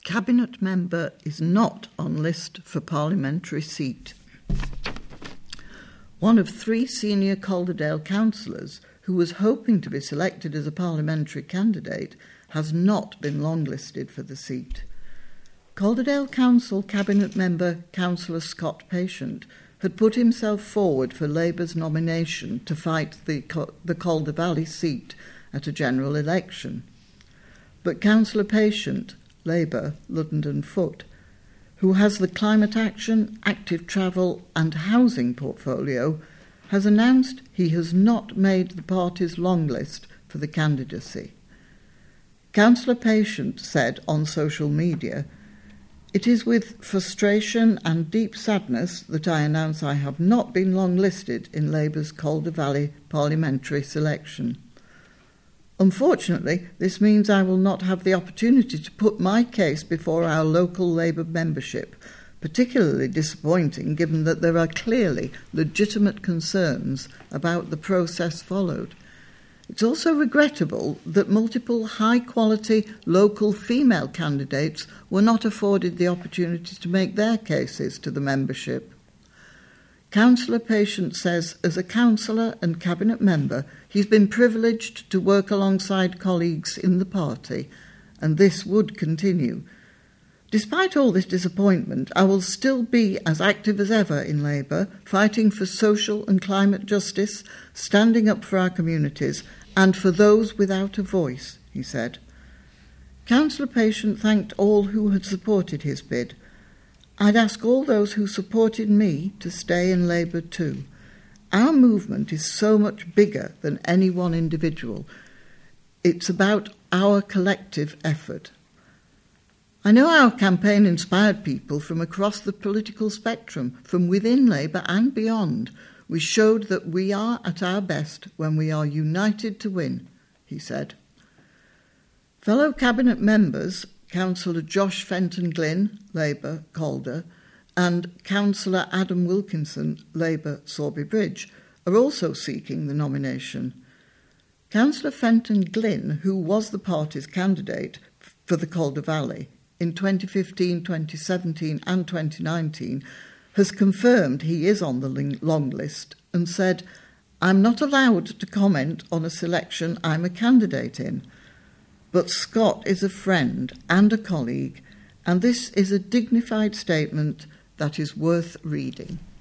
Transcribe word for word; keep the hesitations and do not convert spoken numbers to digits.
Cabinet member is not on list for parliamentary seat. One of three senior Calderdale councillors who was hoping to be selected as a parliamentary candidate has not been longlisted for the seat. Calderdale Council Cabinet member Councillor Scott Patient had put himself forward for Labour's nomination to fight the, the Calder Valley seat at a general election. But Councillor Patient, Labour, London Foot, who has the climate action, active travel and housing portfolio, has announced he has not made the party's long list for the candidacy. Councillor Patient said on social media, "It is with frustration and deep sadness that I announce I have not been long-listed in Labour's Calder Valley parliamentary selection. Unfortunately, this means I will not have the opportunity to put my case before our local Labour membership, particularly disappointing given that there are clearly legitimate concerns about the process followed. It's also regrettable that multiple high-quality local female candidates were not afforded the opportunity to make their cases to the membership." Councillor Patient says as a councillor and cabinet member, he's been privileged to work alongside colleagues in the party, and this would continue. "Despite all this disappointment, I will still be as active as ever in Labour, fighting for social and climate justice, standing up for our communities and for those without a voice," he said. Councillor Patient thanked all who had supported his bid. "I'd ask all those who supported me to stay in Labour too. Our movement is so much bigger than any one individual. It's about our collective effort. I know our campaign inspired people from across the political spectrum, from within Labour and beyond. We showed that we are at our best when we are united to win," he said. Fellow Cabinet members, Councillor Josh Fenton Glynn, Labour, Calder, and Councillor Adam Wilkinson, Labour, Sorby Bridge, are also seeking the nomination. Councillor Fenton Glynn, who was the party's candidate for the Calder Valley in twenty fifteen, twenty seventeen and twenty nineteen, has confirmed he is on the long list and said, "I'm not allowed to comment on a selection I'm a candidate in. But Scott is a friend and a colleague, and this is a dignified statement that is worth reading."